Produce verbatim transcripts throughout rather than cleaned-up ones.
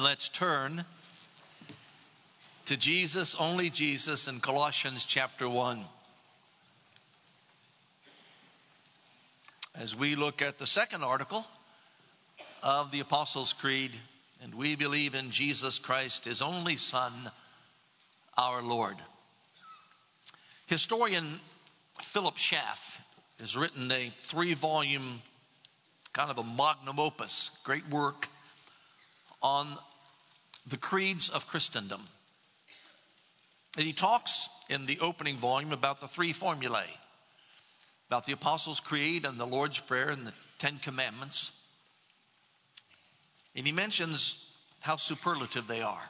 Let's turn to Jesus, only Jesus, in Colossians chapter one. As we look at the second article of the Apostles' Creed, and we believe in Jesus Christ, his only Son, our Lord. Historian Philip Schaff has written a three-volume, kind of a magnum opus, great work on the creeds of Christendom. And he talks in the opening volume about the three formulae, about the Apostles' Creed and the Lord's Prayer and the Ten Commandments. And he mentions how superlative they are.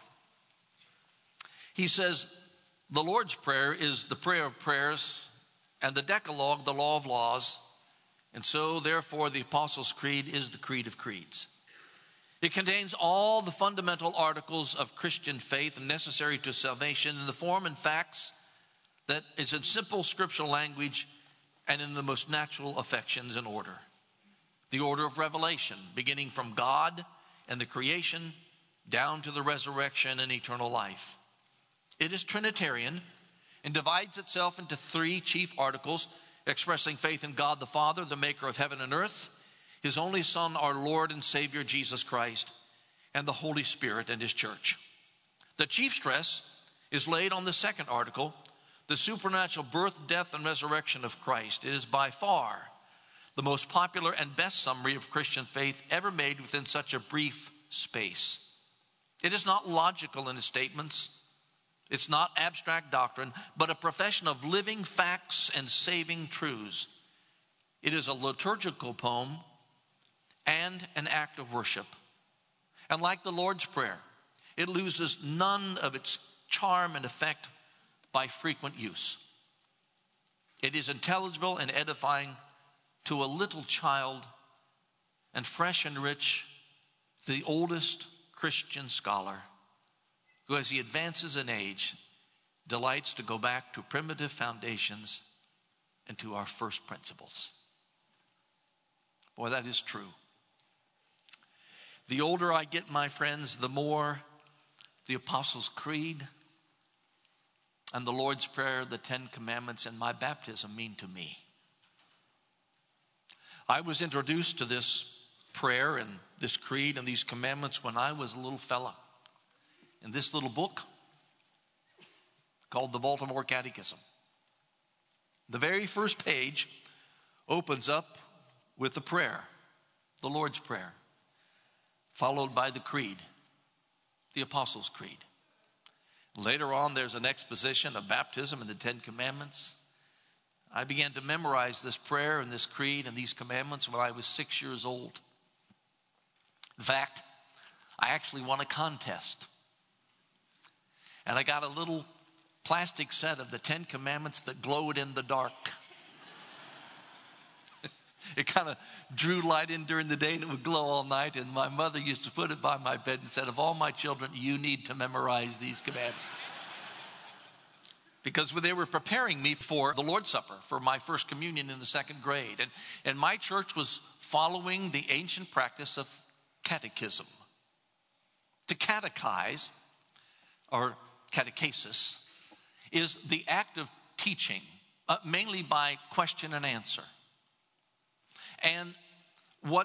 He says, the Lord's Prayer is the prayer of prayers, and the Decalogue, the law of laws. And so, therefore, the Apostles' Creed is the creed of creeds. It contains all the fundamental articles of Christian faith necessary to salvation in the form and facts that is in simple scriptural language and in the most natural affections and order. The order of revelation, beginning from God and the creation down to the resurrection and eternal life. It is Trinitarian and divides itself into three chief articles, expressing faith in God the Father, the maker of heaven and earth, his only Son, our Lord and Savior, Jesus Christ, and the Holy Spirit and his church. The chief stress is laid on the second article, the supernatural birth, death, and resurrection of Christ. It is by far the most popular and best summary of Christian faith ever made within such a brief space. It is not logical in its statements. It's not abstract doctrine, but a profession of living facts and saving truths. It is a liturgical poem and an act of worship. And like the Lord's Prayer, it loses none of its charm and effect by frequent use. It is intelligible and edifying to a little child, and fresh and rich to the oldest Christian scholar, who, as he advances in age, delights to go back to primitive foundations and to our first principles. Boy, that is true. The older I get, my friends, the more the Apostles' Creed and the Lord's Prayer, the Ten Commandments, and my baptism mean to me. I was introduced to this prayer and this creed and these commandments when I was a little fella. In this little book called the Baltimore Catechism. The very first page opens up with the prayer, the Lord's Prayer, followed by the creed, the Apostles' Creed. Later on, there's an exposition of baptism and the Ten Commandments. I began to memorize this prayer and this creed and these commandments when I was six years old. In fact, I actually won a contest. And I got a little plastic set of the Ten Commandments that glowed in the dark. It kind of drew light in during the day and it would glow all night. And my mother used to put it by my bed and said, of all my children, you need to memorize these commandments. Because they were preparing me for the Lord's Supper, for my first communion in the second grade. And, and my church was following the ancient practice of catechism. To catechize, or catechesis, is the act of teaching, uh, mainly by question and answer. And what,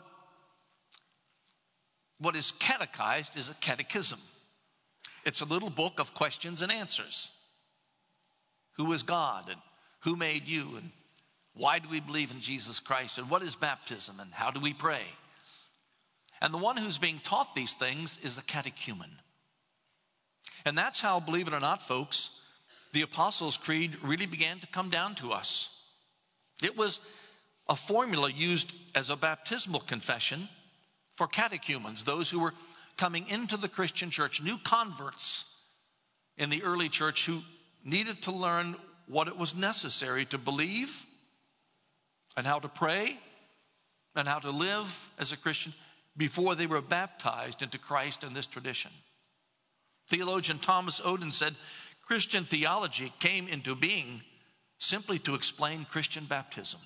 what is catechized is a catechism. It's a little book of questions and answers. Who is God, and who made you, and why do we believe in Jesus Christ, and what is baptism, and how do we pray? And the one who's being taught these things is the catechumen. And that's how, believe it or not, folks, the Apostles' Creed really began to come down to us. It was a formula used as a baptismal confession for catechumens, those who were coming into the Christian church, new converts in the early church who needed to learn what it was necessary to believe and how to pray and how to live as a Christian before they were baptized into Christ in this tradition. Theologian Thomas Oden said, Christian theology came into being simply to explain Christian baptism.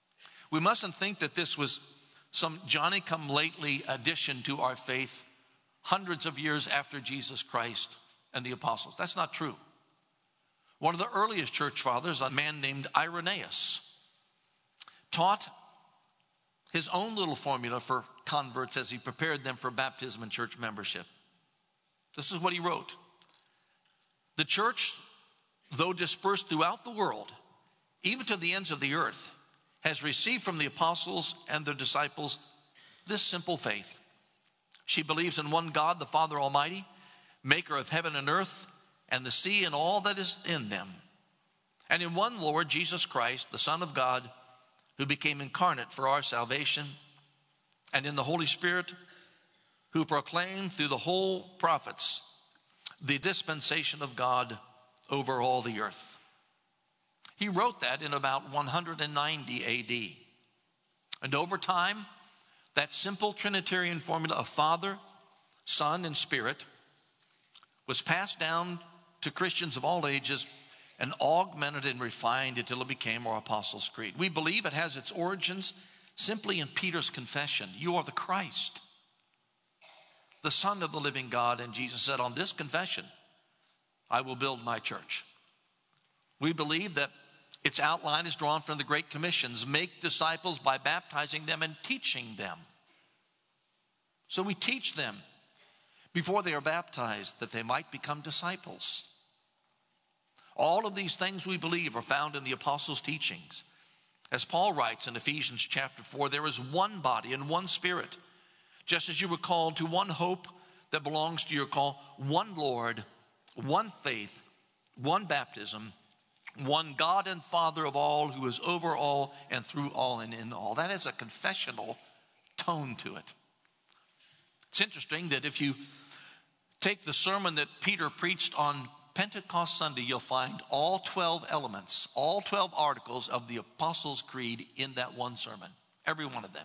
We mustn't think that this was some Johnny-come-lately addition to our faith hundreds of years after Jesus Christ and the apostles. That's not true. One of the earliest church fathers, a man named Irenaeus, taught his own little formula for converts as he prepared them for baptism and church membership. This is what he wrote. The church, though dispersed throughout the world, even to the ends of the earth, has received from the apostles and their disciples this simple faith. She believes in one God, the Father Almighty, maker of heaven and earth, and the sea and all that is in them, and in one Lord Jesus Christ, the Son of God, who became incarnate for our salvation, and in the Holy Spirit, who proclaimed through the whole prophets the dispensation of God over all the earth. He wrote that in about one hundred ninety A D. And over time, that simple Trinitarian formula of Father, Son, and Spirit was passed down to Christians of all ages and augmented and refined until it became our Apostles' Creed. We believe it has its origins simply in Peter's confession. You are the Christ, the Son of the living God. And Jesus said, on this confession, I will build my church. We believe that its outline is drawn from the Great Commissions. Make disciples by baptizing them and teaching them. So we teach them before they are baptized that they might become disciples. All of these things we believe are found in the apostles' teachings. As Paul writes in Ephesians chapter four, there is one body and one Spirit, just as you were called to one hope that belongs to your call, one Lord, one faith, one baptism, one God and Father of all, who is over all and through all and in all. That has a confessional tone to it. It's interesting that if you take the sermon that Peter preached on Pentecost Sunday, you'll find all twelve elements, all twelve articles of the Apostles' Creed in that one sermon, every one of them.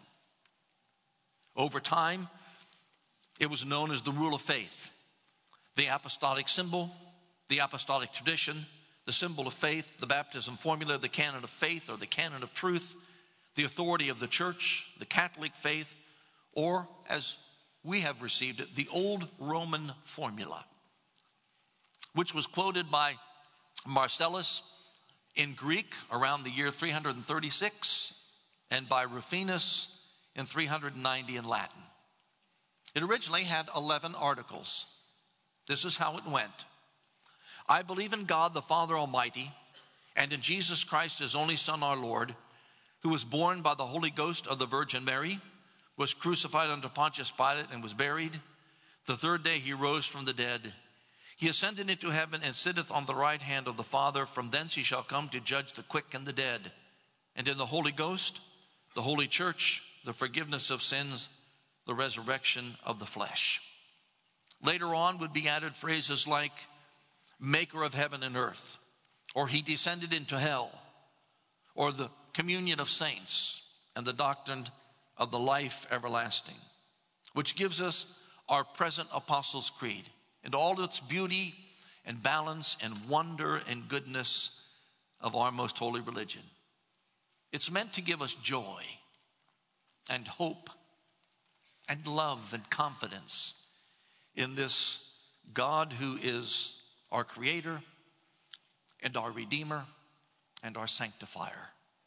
Over time, it was known as the rule of faith, the apostolic symbol, the apostolic tradition, the symbol of faith, the baptism formula, the canon of faith or the canon of truth, the authority of the church, the Catholic faith, or as we have received it, the old Roman formula, which was quoted by Marcellus in Greek around the year three hundred thirty-six and by Rufinus in three hundred ninety in Latin. It originally had eleven articles. This is how it went. I believe in God the Father Almighty and in Jesus Christ, his only Son, our Lord, who was born by the Holy Ghost of the Virgin Mary, was crucified under Pontius Pilate and was buried. The third day he rose from the dead. He ascended into heaven and sitteth on the right hand of the Father. From thence he shall come to judge the quick and the dead. And in the Holy Ghost, the Holy Church, the forgiveness of sins, the resurrection of the flesh. Later on would be added phrases like maker of heaven and earth, or he descended into hell, or the communion of saints and the doctrine of the life everlasting, which gives us our present Apostles' Creed and all its beauty and balance and wonder and goodness of our most holy religion. It's meant to give us joy and hope and love and confidence in this God who is our Creator and our Redeemer and our Sanctifier.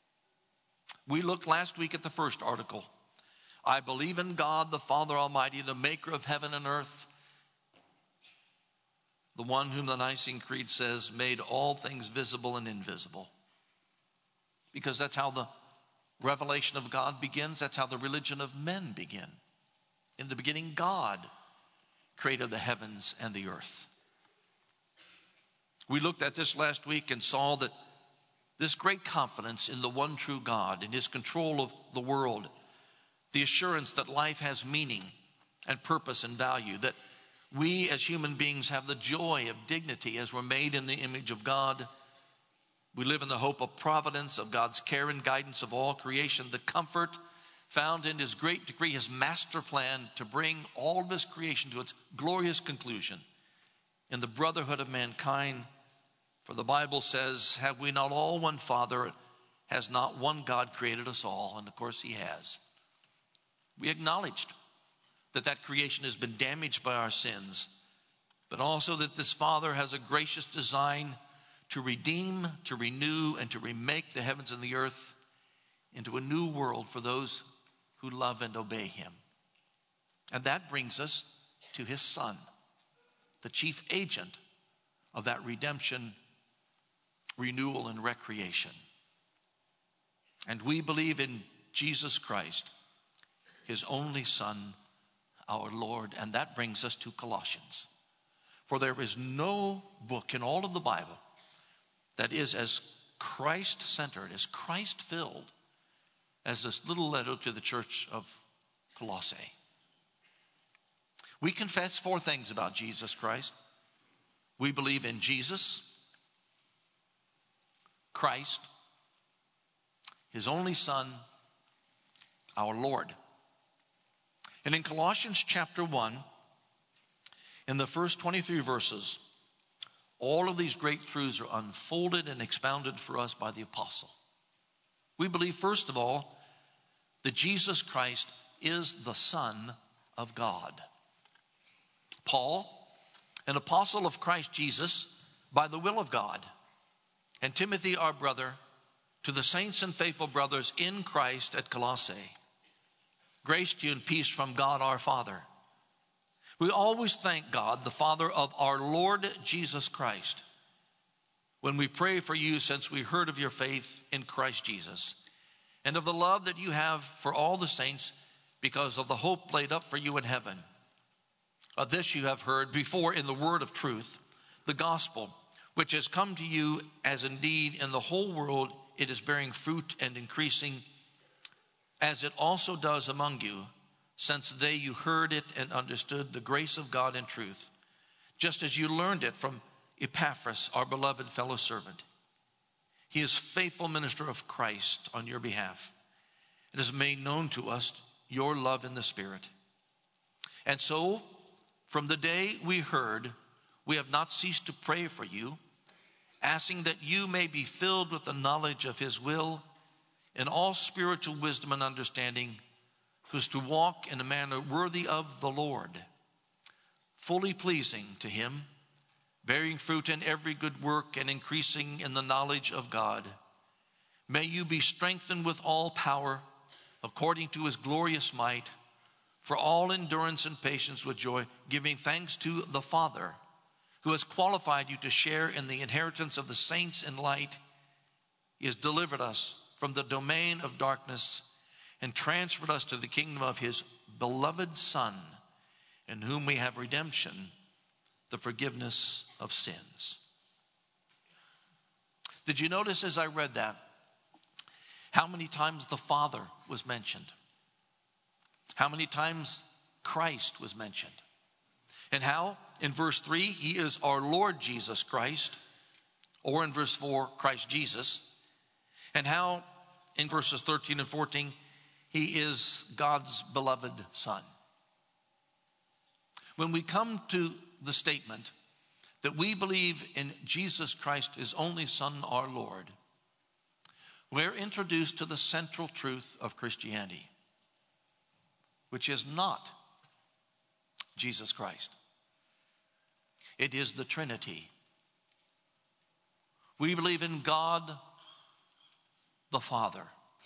We looked last week at the first article. I believe in God, the Father Almighty, the maker of heaven and earth, the one whom the Nicene Creed says made all things visible and invisible. Because that's how the revelation of God begins. That's how the religion of men begin. In the beginning, God created the heavens and the earth. We looked at this last week and saw that this great confidence in the one true God, in his control of the world, the assurance that life has meaning and purpose and value, that we as human beings have the joy of dignity as we're made in the image of God. We live in the hope of providence, of God's care and guidance of all creation, the comfort found in his great degree, his master plan to bring all of his creation to its glorious conclusion in the brotherhood of mankind. For the Bible says, have we not all one Father? Has not one God created us all? And of course he has. We acknowledged that that creation has been damaged by our sins, but also that this Father has a gracious design to redeem, to renew, and to remake the heavens and the earth into a new world for those who love and obey him. And that brings us to his Son, the chief agent of that redemption, renewal, and recreation. And we believe in Jesus Christ, his only Son, our Lord. And that brings us to Colossians. For there is no book in all of the Bible that is as Christ-centered, as Christ-filled, as this little letter to the church of Colossae. We confess four things about Jesus Christ. We believe in Jesus, Christ, his only Son, our Lord. And in Colossians chapter one, in the first twenty-three verses, all of these great truths are unfolded and expounded for us by the apostle. We believe, first of all, that Jesus Christ is the Son of God. Paul, an apostle of Christ Jesus, by the will of God, and Timothy, our brother, to the saints and faithful brothers in Christ at Colossae, grace to you and peace from God our Father. We always thank God, the Father of our Lord Jesus Christ, when we pray for you, since we heard of your faith in Christ Jesus and of the love that you have for all the saints because of the hope laid up for you in heaven. Of this you have heard before in the word of truth, the gospel, which has come to you, as indeed in the whole world it is bearing fruit and increasing, as it also does among you, since the day you heard it and understood the grace of God in truth, just as you learned it from Epaphras, our beloved fellow servant. He is faithful minister of Christ on your behalf. It has made known to us your love in the Spirit. And so, from the day we heard, we have not ceased to pray for you, asking that you may be filled with the knowledge of his will in all spiritual wisdom and understanding, who is to walk in a manner worthy of the Lord, fully pleasing to him, bearing fruit in every good work and increasing in the knowledge of God. May you be strengthened with all power according to his glorious might, for all endurance and patience with joy, giving thanks to the Father, who has qualified you to share in the inheritance of the saints in light. He has delivered us from the domain of darkness and transferred us to the kingdom of his beloved Son, in whom we have redemption, the forgiveness of sins. Did you notice as I read that, how many times the Father was mentioned? How many times Christ was mentioned? And how, in verse three, he is our Lord Jesus Christ, or in verse four, Christ Jesus. And how, in verses thirteen and fourteen, he is God's beloved Son. When we come to the statement that we believe in Jesus Christ, his only Son, our Lord, we're introduced to the central truth of Christianity, which is not Jesus Christ. It is the Trinity. We believe in God the Father,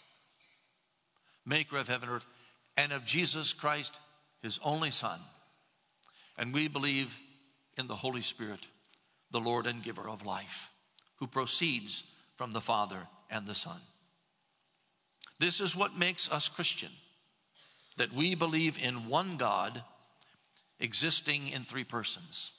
maker of heaven and earth, and of Jesus Christ, his only Son. And we believe in the Holy Spirit, the Lord and giver of life, who proceeds from the Father and the Son. This is what makes us Christian, that we believe in one God existing in three persons.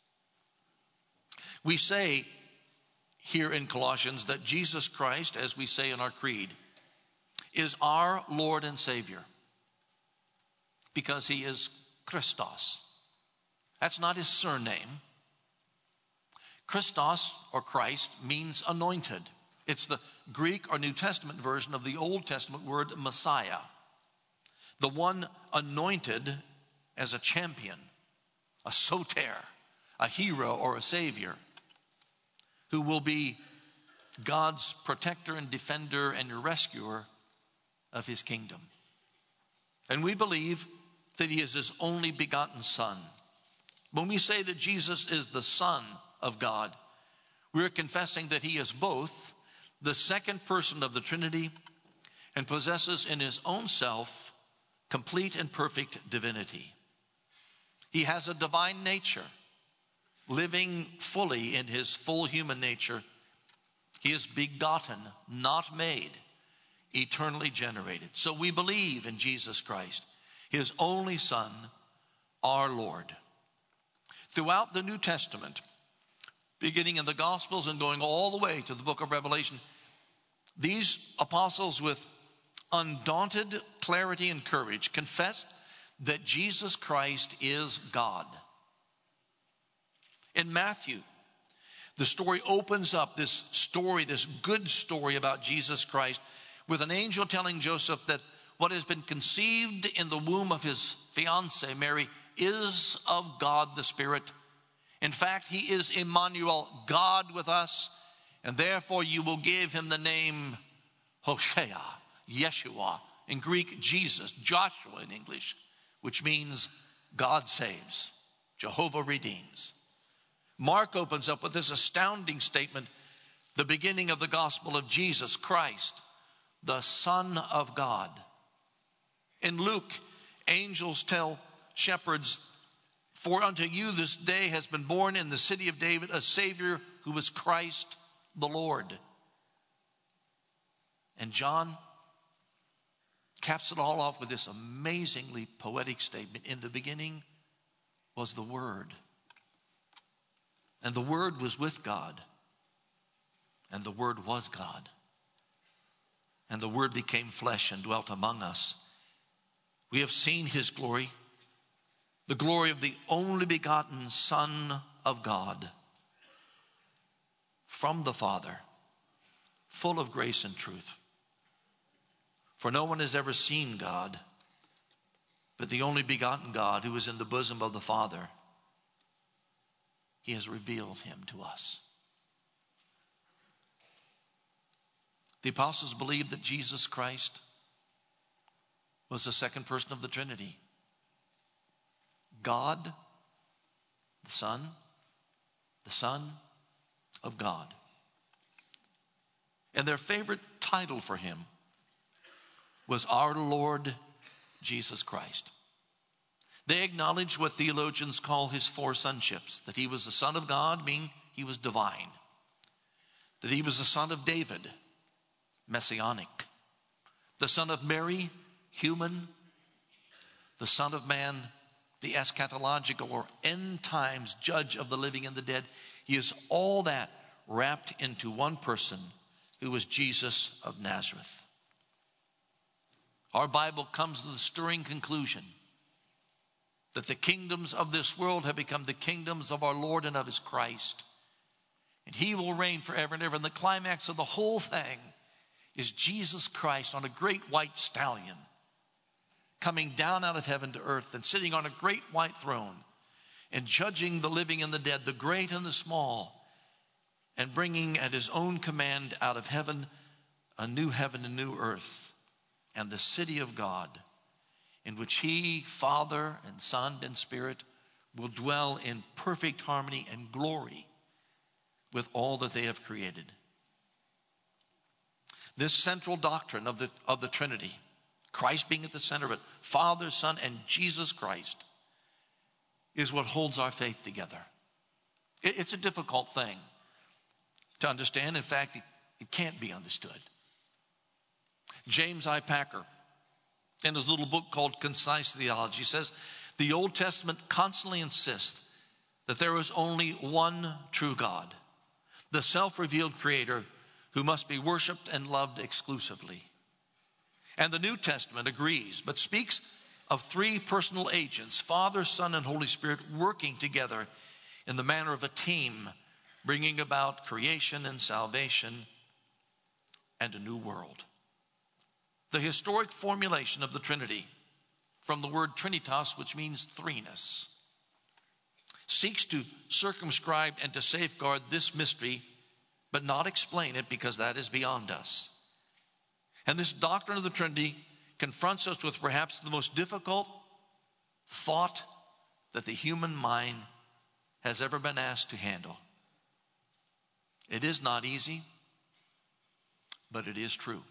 We say here in Colossians that Jesus Christ, as we say in our creed, is our Lord and Savior because he is Christos. That's not his surname. Christos, or Christ, means anointed. It's the Greek or New Testament version of the Old Testament word Messiah, the one anointed as a champion, a soter, a hero or a savior, who will be God's protector and defender and rescuer of his kingdom. And we believe that he is his only begotten Son. When we say that Jesus is the Son of God, we're confessing that he is both the second person of the Trinity and possesses in his own self complete and perfect divinity. He has a divine nature, living fully in his full human nature. He is begotten, not made, eternally generated. So we believe in Jesus Christ, his only Son, our Lord. Throughout the New Testament, beginning in the Gospels and going all the way to the book of Revelation, these apostles with undaunted clarity and courage confessed that Jesus Christ is God. In Matthew, the story opens up, this story, this good story about Jesus Christ, with an angel telling Joseph that what has been conceived in the womb of his fiancée, Mary, is of God the Spirit. In fact, he is Emmanuel, God with us, and therefore you will give him the name Hoshea, Yeshua, in Greek, Jesus, Joshua in English, which means God saves, Jehovah redeems. Mark opens up with this astounding statement, the beginning of the gospel of Jesus Christ, the Son of God. In Luke, angels tell shepherds, for unto you this day has been born in the city of David a Savior who is Christ the Lord. And John caps it all off with this amazingly poetic statement. In the beginning was the Word, and the Word was with God, and the Word was God. And the Word became flesh and dwelt among us. We have seen his glory, the glory of the only begotten Son of God, from the Father, full of grace and truth. For no one has ever seen God, but the only begotten God who is in the bosom of the Father, he has revealed him to us. The apostles believed that Jesus Christ was the second person of the Trinity. God, the Son, the Son of God. And their favorite title for him was our Lord Jesus Christ. They acknowledged what theologians call his four sonships, that he was the Son of God, meaning he was divine, that he was the Son of David, messianic, the Son of Mary, human, the Son of Man, the eschatological or end times judge of the living and the dead. He is all that wrapped into one person, who was Jesus of Nazareth. Our Bible comes to the stirring conclusion that the kingdoms of this world have become the kingdoms of our Lord and of his Christ. And he will reign forever and ever. And the climax of the whole thing is Jesus Christ on a great white stallion, coming down out of heaven to earth and sitting on a great white throne and judging the living and the dead, the great and the small, and bringing at his own command out of heaven a new heaven and new earth and the city of God, in which he, Father and Son and Spirit, will dwell in perfect harmony and glory with all that they have created. This central doctrine of the, of the Trinity, Christ being at the center of it, Father, Son, and Jesus Christ, is what holds our faith together. It, it's a difficult thing to understand. In fact, it, it can't be understood. James I. Packer, in his little book called Concise Theology, says the Old Testament constantly insists that there is only one true God, the self-revealed creator who must be worshiped and loved exclusively. And the New Testament agrees, but speaks of three personal agents, Father, Son, and Holy Spirit, working together in the manner of a team, bringing about creation and salvation and a new world. The historic formulation of the Trinity, from the word trinitas, which means threeness, seeks to circumscribe and to safeguard this mystery, but not explain it, because that is beyond us. And this doctrine of the Trinity confronts us with perhaps the most difficult thought that the human mind has ever been asked to handle. It is not easy, but it is true.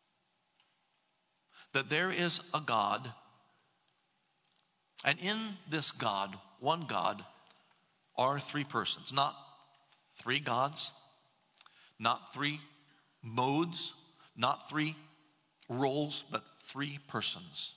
That there is a God, and in this God, one God, are three persons. Not three gods, not three modes, not three roles, but three persons.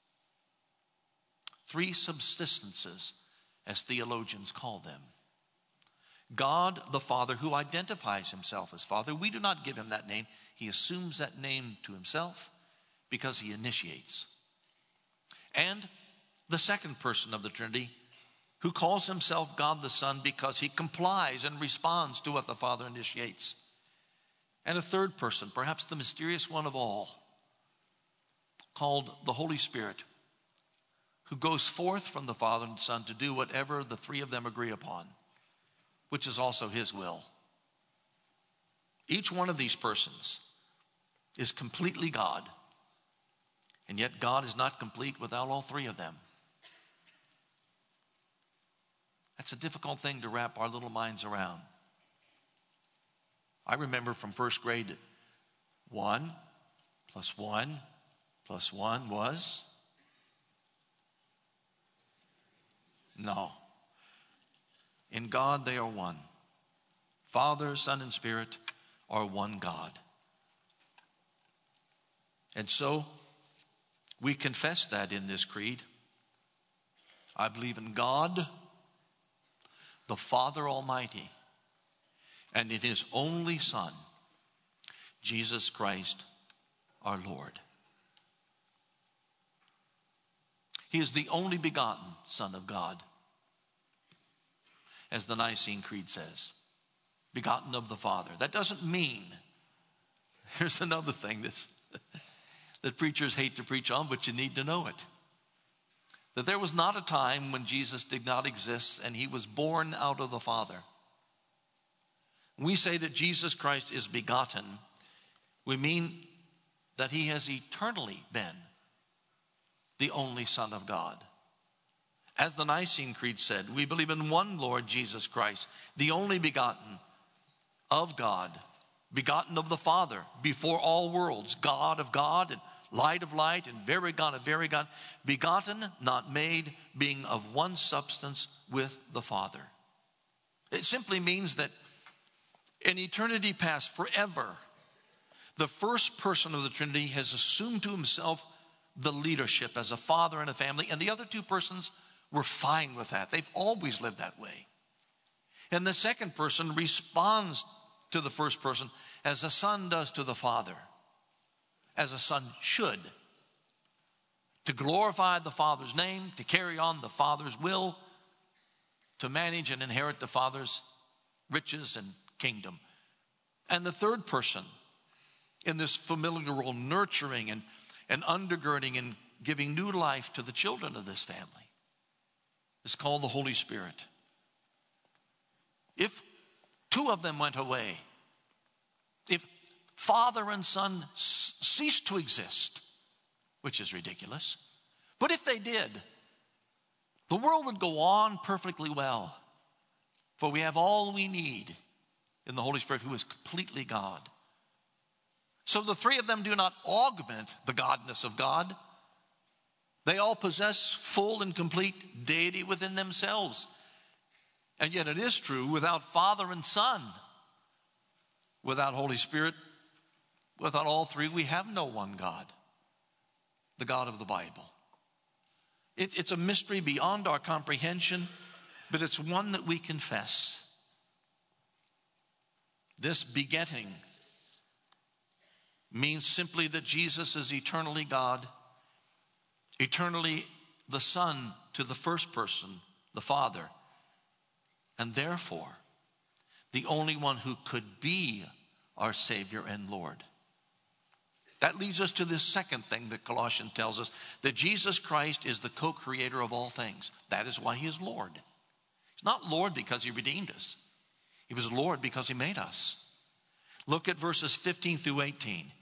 Three subsistences, as theologians call them. God the Father, who identifies himself as Father. We do not give him that name. He assumes that name to himself because he initiates. And the second person of the Trinity, who calls himself God the Son because he complies and responds to what the Father initiates. And a third person, perhaps the mysterious one of all, called the Holy Spirit, who goes forth from the Father and Son to do whatever the three of them agree upon, which is also his will. Each one of these persons is completely God, and yet God is not complete without all three of them. That's a difficult thing to wrap our little minds around. I remember from first grade, one plus one plus one was? No. In God they are one. Father, Son, and Spirit are one God. And so we confess that in this creed. I believe in God, the Father Almighty, and in his only Son, Jesus Christ our Lord. He is the only begotten Son of God, as the Nicene Creed says, begotten of the Father. That doesn't mean, here's another thing that's, that preachers hate to preach on, but you need to know it, that there was not a time when Jesus did not exist and he was born out of the Father. When we say that Jesus Christ is begotten, we mean that he has eternally been the only Son of God. As the Nicene Creed said, we believe in one Lord Jesus Christ, the only begotten of God, begotten of the Father, before all worlds, God of God and light of light and very God of very God, begotten, not made, being of one substance with the Father. It simply means that in eternity past, forever, the first person of the Trinity has assumed to himself the leadership as a father and a family, and the other two persons were fine with that. They've always lived that way. And the second person responds to the first person as a son does to the father, as a son should, to glorify the Father's name, to carry on the Father's will, to manage and inherit the Father's riches and kingdom. And the third person in this familiar role, nurturing and, and undergirding and giving new life to the children of this family, is called the Holy Spirit. If two of them went away, if Father and Son ceased to exist, which is ridiculous, but if they did, the world would go on perfectly well, for we have all we need in the Holy Spirit, who is completely God. So the three of them do not augment the godness of God. They all possess full and complete deity within themselves. And yet it is true, without Father and Son, without Holy Spirit, without all three, we have no one God, the God of the Bible. It, it's a mystery beyond our comprehension, but it's one that we confess. This begetting means simply that Jesus is eternally God, eternally the Son to the first person, the Father, and therefore the only one who could be our Savior and Lord. That leads us to this second thing that Colossians tells us, that Jesus Christ is the co-creator of all things. That is why he is Lord. He's not Lord because he redeemed us. He was Lord because he made us. Look at verses fifteen through eighteen.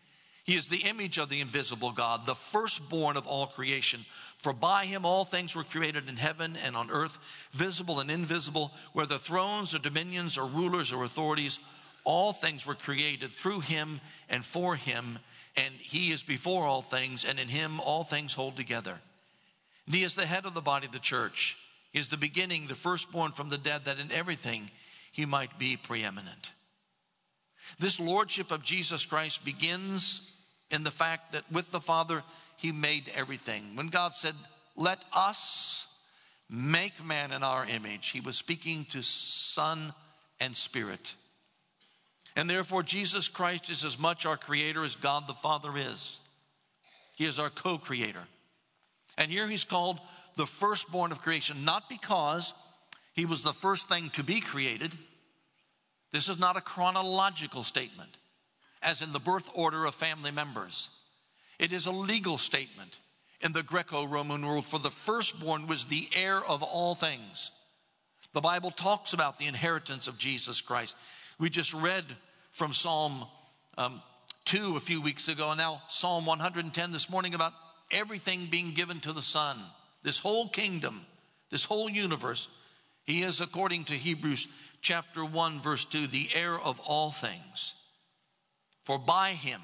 He is the image of the invisible God, the firstborn of all creation. For by him all things were created in heaven and on earth, visible and invisible, whether thrones or dominions or rulers or authorities. All things were created through him and for him, and he is before all things, and in him all things hold together. And he is the head of the body of the church. He is the beginning, the firstborn from the dead, that in everything he might be preeminent. This lordship of Jesus Christ begins in the fact that with the Father, he made everything. When God said, let us make man in our image, he was speaking to Son and Spirit. And therefore, Jesus Christ is as much our creator as God the Father is. He is our co-creator. And here he's called the firstborn of creation, not because he was the first thing to be created. This is not a chronological statement, as in the birth order of family members. It is a legal statement in the Greco-Roman world, for the firstborn was the heir of all things. The Bible talks about the inheritance of Jesus Christ. We just read from Psalm um, two a few weeks ago, and now Psalm one hundred ten this morning about everything being given to the Son. This whole kingdom, this whole universe. He is, according to Hebrews chapter one, verse two, the heir of all things. For by him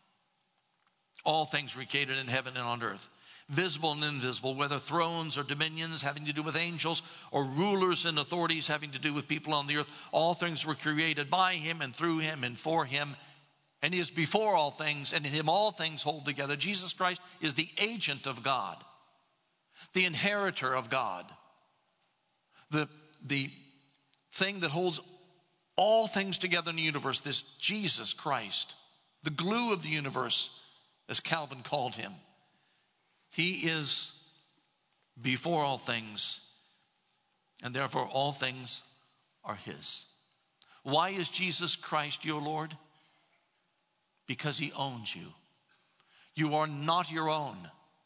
all things were created in heaven and on earth, visible and invisible, whether thrones or dominions having to do with angels, or rulers and authorities having to do with people on the earth. All things were created by him and through him and for him. And he is before all things, and in him all things hold together. Jesus Christ is the agent of God, the inheritor of God, the, the thing that holds all things together in the universe, this Jesus Christ, the glue of the universe, as Calvin called him. He is before all things, and therefore all things are his. Why is Jesus Christ your Lord? Because he owns you. You are not your own.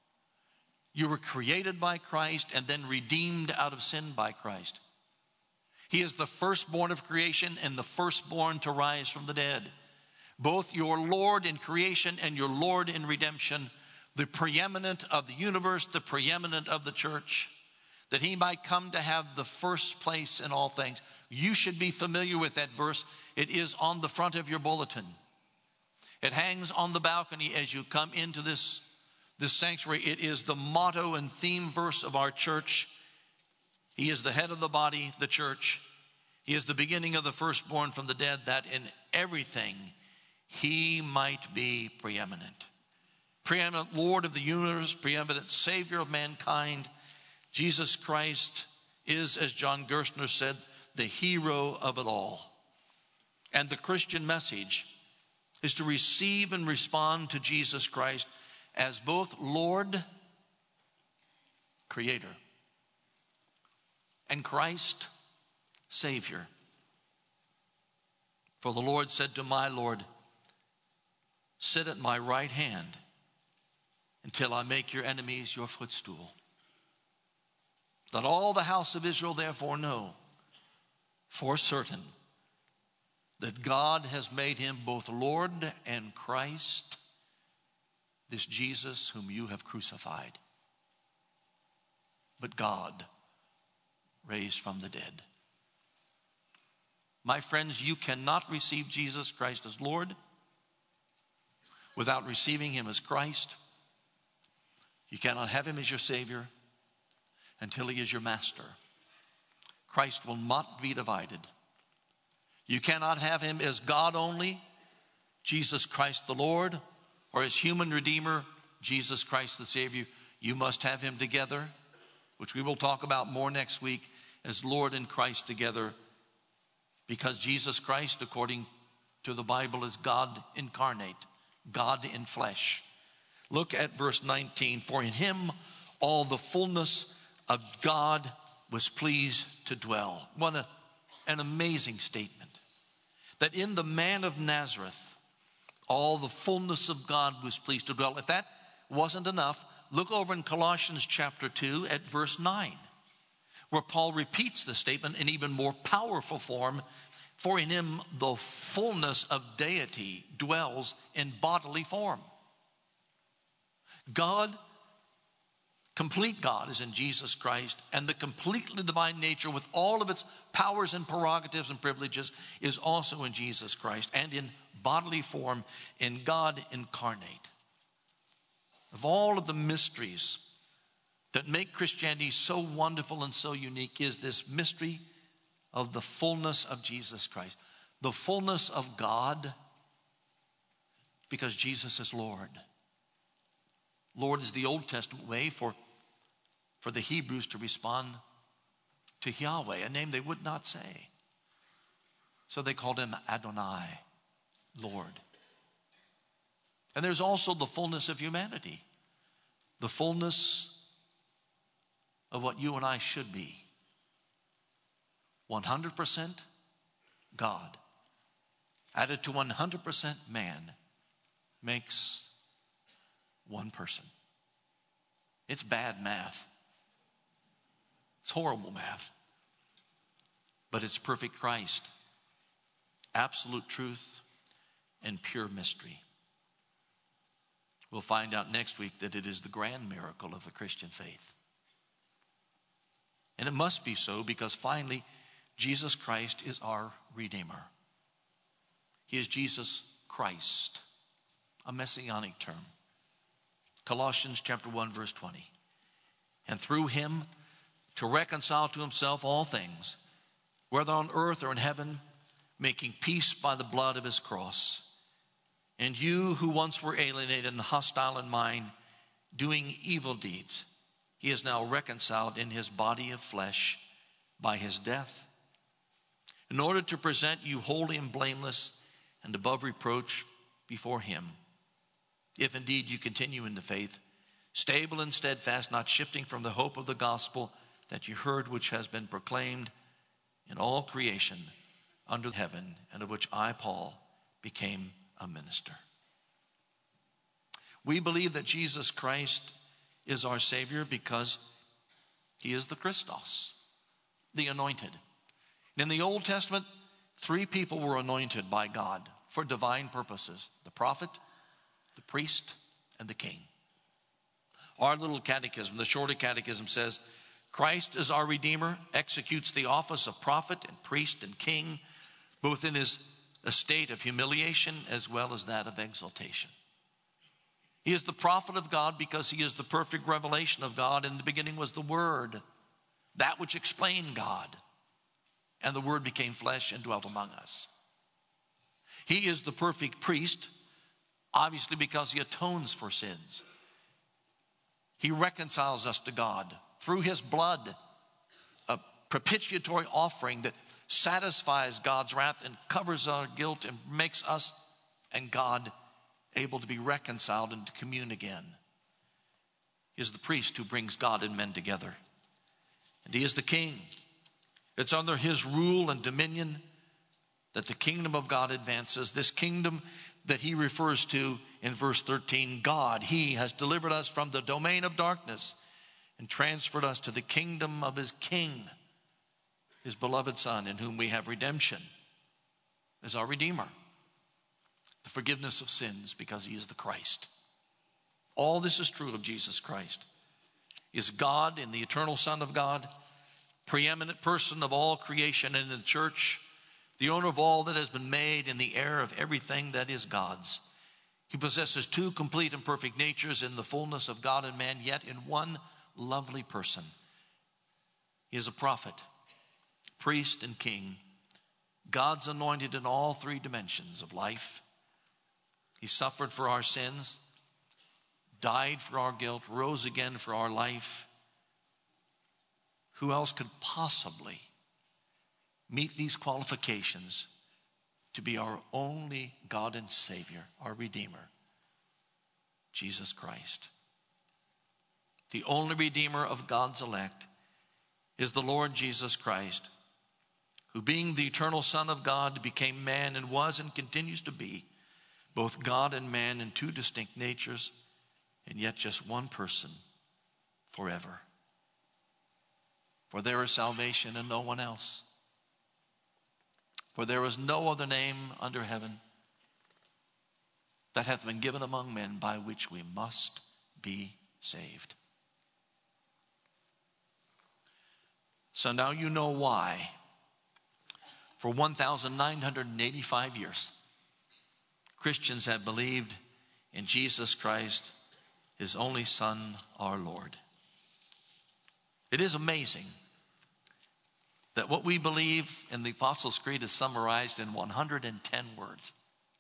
You were created by Christ and then redeemed out of sin by Christ. He is the firstborn of creation and the firstborn to rise from the dead. Both your Lord in creation and your Lord in redemption, the preeminent of the universe, the preeminent of the church, that he might come to have the first place in all things. You should be familiar with that verse. It is on the front of your bulletin. It hangs on the balcony as you come into this, this sanctuary. It is the motto and theme verse of our church. He is the head of the body, the church. He is the beginning of the firstborn from the dead, that in everything he might be preeminent. Preeminent Lord of the universe, preeminent Savior of mankind. Jesus Christ is, as John Gerstner said, the hero of it all. And the Christian message is to receive and respond to Jesus Christ as both Lord, Creator, and Christ, Savior. For the Lord said to my Lord, sit at my right hand until I make your enemies your footstool. Let all the house of Israel therefore know for certain that God has made him both Lord and Christ, this Jesus whom you have crucified. But God raised from the dead. My friends, you cannot receive Jesus Christ as Lord without receiving him as Christ. You cannot have him as your Savior until he is your master. Christ will not be divided. You cannot have him as God only, Jesus Christ the Lord, or as human Redeemer, Jesus Christ the Savior. You must have him together, which we will talk about more next week, as Lord and Christ together, because Jesus Christ, according to the Bible, is God incarnate, God in flesh. Look at verse nineteen. For in him all the fullness of God was pleased to dwell. What a, an amazing statement. That in the man of Nazareth, all the fullness of God was pleased to dwell. If that wasn't enough, look over in Colossians chapter two at verse nine, where Paul repeats the statement in even more powerful form For in him the fullness of deity dwells in bodily form. God, complete God, is in Jesus Christ, and the completely divine nature with all of its powers and prerogatives and privileges is also in Jesus Christ and in bodily form in God incarnate. Of all of the mysteries that make Christianity so wonderful and so unique is this mystery of the fullness of Jesus Christ. The fullness of God, because Jesus is Lord. Lord is the Old Testament way for, for the Hebrews to respond to Yahweh, a name they would not say. So they called him Adonai, Lord. And there's also the fullness of humanity, the fullness of what you and I should be. one hundred percent God added to one hundred percent man makes one person. It's bad math. It's horrible math. But it's perfect Christ, absolute truth, and pure mystery. We'll find out next week that it is the grand miracle of the Christian faith. And it must be so because finally, Jesus Christ is our Redeemer. He is Jesus Christ, a messianic term. Colossians chapter one, verse twenty. And through him to reconcile to himself all things, whether on earth or in heaven, making peace by the blood of his cross. And you who once were alienated and hostile in mind, doing evil deeds, he is now reconciled in his body of flesh by his death, in order to present you holy and blameless and above reproach before him. If indeed you continue in the faith, stable and steadfast, not shifting from the hope of the gospel that you heard, which has been proclaimed in all creation under heaven, and of which I, Paul, became a minister. We believe that Jesus Christ is our Savior because he is the Christos, the anointed. In the Old Testament, three people were anointed by God for divine purposes: the prophet, the priest, and the king. Our little catechism, the Shorter Catechism, says, Christ is our Redeemer, executes the office of prophet and priest and king, both in his estate of humiliation as well as that of exaltation. He is the prophet of God because he is the perfect revelation of God. In the beginning was the Word, that which explained God. And the Word became flesh and dwelt among us. He is the perfect priest, obviously because he atones for sins. He reconciles us to God through his blood, a propitiatory offering that satisfies God's wrath and covers our guilt and makes us and God able to be reconciled and to commune again. He is the priest who brings God and men together. And he is the king. It's under his rule and dominion that the kingdom of God advances. This kingdom that he refers to in verse thirteen, God, he has delivered us from the domain of darkness and transferred us to the kingdom of his King, his beloved Son, in whom we have redemption as our Redeemer, the forgiveness of sins because he is the Christ. All this is true of Jesus Christ. He is God and the eternal Son of God, preeminent person of all creation and in the church, the owner of all that has been made and the heir of everything that is God's. He possesses two complete and perfect natures in the fullness of God and man, yet in one lovely person. He is a prophet, priest, and king, God's anointed in all three dimensions of life. He suffered for our sins, died for our guilt, rose again for our life. Who else could possibly meet these qualifications to be our only God and Savior, our Redeemer? Jesus Christ. The only Redeemer of God's elect is the Lord Jesus Christ, who being the eternal Son of God became man and was and continues to be both God and man in two distinct natures, and yet just one person forever. For there is salvation in no one else. For there is no other name under heaven that hath been given among men by which we must be saved. So now you know why, for one thousand nine hundred eighty-five years, Christians have believed in Jesus Christ, his only Son, our Lord. It is amazing that what we believe in the Apostles' Creed is summarized in one hundred ten words.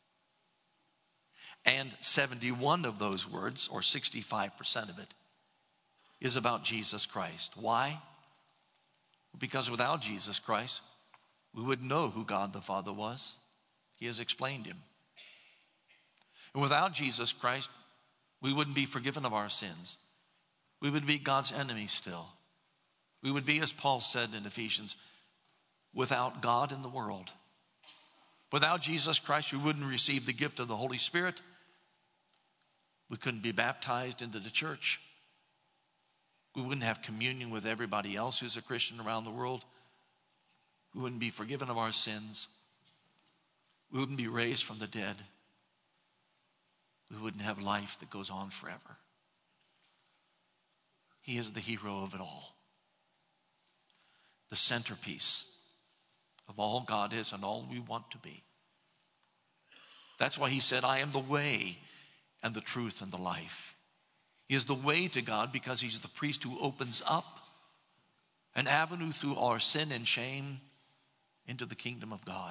And seventy-one of those words, or sixty-five percent of it, is about Jesus Christ. Why? Because without Jesus Christ, we wouldn't know who God the Father was. He has explained him. And without Jesus Christ, we wouldn't be forgiven of our sins. We would be God's enemy still. We would be, as Paul said in Ephesians, without God in the world. Without Jesus Christ, we wouldn't receive the gift of the Holy Spirit. We couldn't be baptized into the church. We wouldn't have communion with everybody else who's a Christian around the world. We wouldn't be forgiven of our sins. We wouldn't be raised from the dead. We wouldn't have life that goes on forever. He is the hero of it all. The centerpiece of all God is and all we want to be. That's why he said, I am the way and the truth and the life. He is the way to God because he's the priest who opens up an avenue through our sin and shame into the kingdom of God.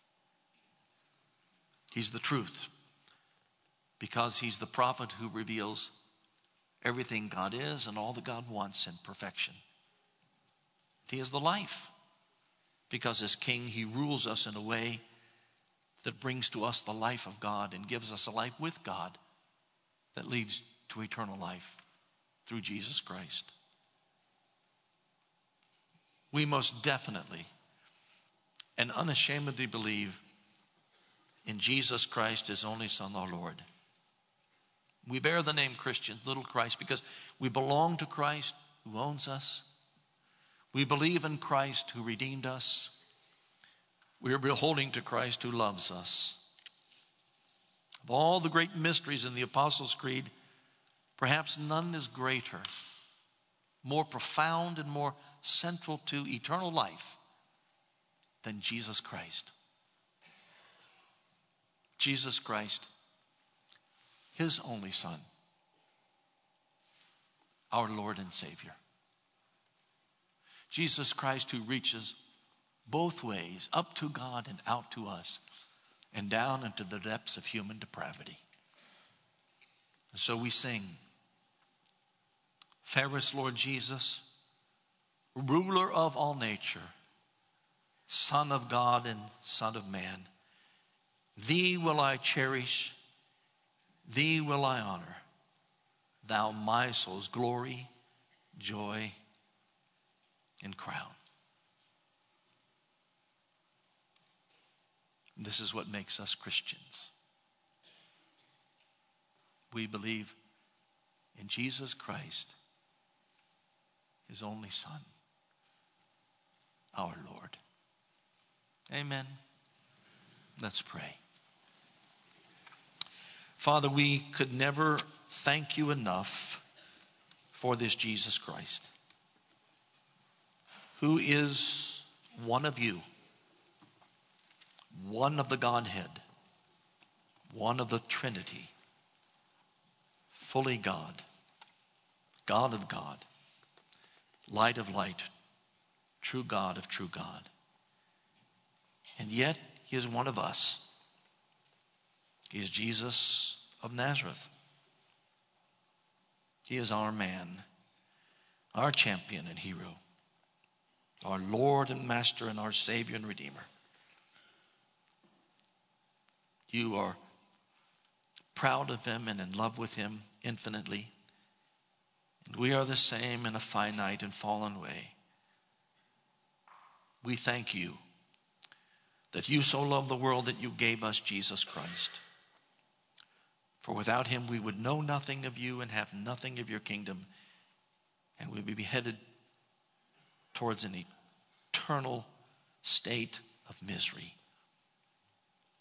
He's the truth because he's the prophet who reveals everything God is and all that God wants in perfection. He is the life because as king he rules us in a way that brings to us the life of God and gives us a life with God that leads to eternal life through Jesus Christ. We most definitely and unashamedly believe in Jesus Christ, his only Son, our Lord. We bear the name Christian, little Christ, because we belong to Christ who owns us. We believe in Christ who redeemed us. We are beholding to Christ who loves us. Of all the great mysteries in the Apostles' Creed, perhaps none is greater, more profound, and more central to eternal life than Jesus Christ. Jesus Christ, his only Son, our Lord and Savior. Jesus Christ who reaches both ways, up to God and out to us, and down into the depths of human depravity. And so we sing, fairest Lord Jesus, ruler of all nature, Son of God and Son of man, thee will I cherish, thee will I honor, thou my soul's glory, joy, and crown. This is what makes us Christians. We believe in Jesus Christ, his only Son, our Lord. Amen. Let's pray. Father, we could never thank you enough for this Jesus Christ, who is one of you, one of the Godhead, one of the Trinity, fully God, God of God, light of light, true God of true God. And yet, he is one of us. He is Jesus of Nazareth. He is our man, our champion and hero, our Lord and Master and our Savior and Redeemer. You are proud of him and in love with him infinitely. And we are the same in a finite and fallen way. We thank you that you so loved the world that you gave us Jesus Christ. For without him we would know nothing of you and have nothing of your kingdom, and we would be headed towards an eternal state of misery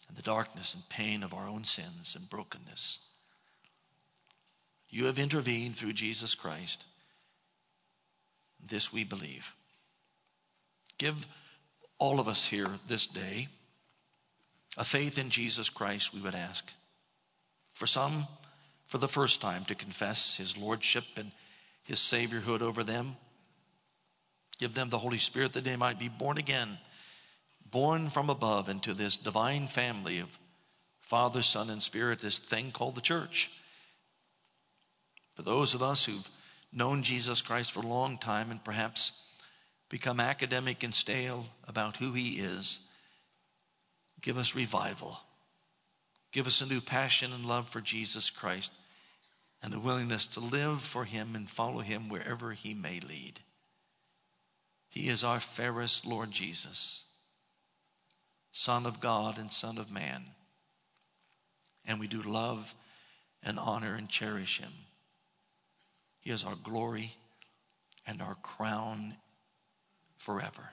and the darkness and pain of our own sins and brokenness. You have intervened through Jesus Christ. This we believe. Give all of us here this day a faith in Jesus Christ, we would ask. For some, for the first time, to confess his lordship and his saviorhood over them. Give them the Holy Spirit that they might be born again, born from above into this divine family of Father, Son, and Spirit, this thing called the church. For those of us who've known Jesus Christ for a long time and perhaps become academic and stale about who he is, give us revival. Give us a new passion and love for Jesus Christ and a willingness to live for him and follow him wherever he may lead. He is our fairest Lord Jesus, Son of God and Son of man. And we do love and honor and cherish him. He is our glory and our crown forever.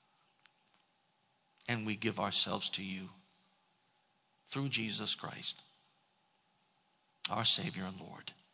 And we give ourselves to you through Jesus Christ, our Savior and Lord.